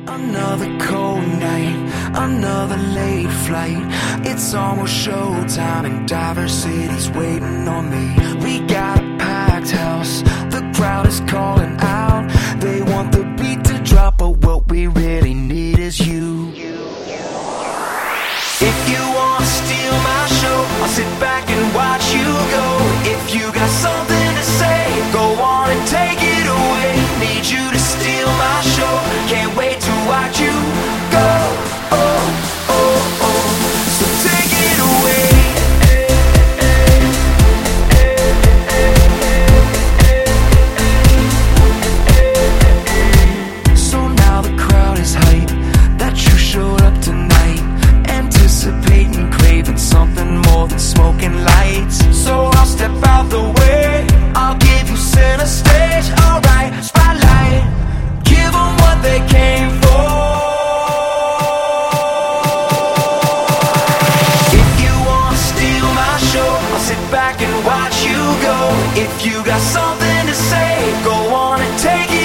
Another cold night, another late flight. It's almost showtime and Diversity's waiting on me. We got a packed house, the crowd is calling out. They want the beat to drop, but what we really need is you. If you wanna steal my show, I'll sit back and watch you go. If you got something to say, go on and take it away. Need you to steal my show, can't wait to watch you go. Oh, oh, oh, so take it away. So now the crowd is hyped that you showed up tonight, anticipating, craving something more than smoking lights. So I'll step out the way, I'll give you center stage. Alright, spotlight, give them what they came for. If you wanna steal my show, I'll sit back and watch you go. If you got something to say, go on and take it.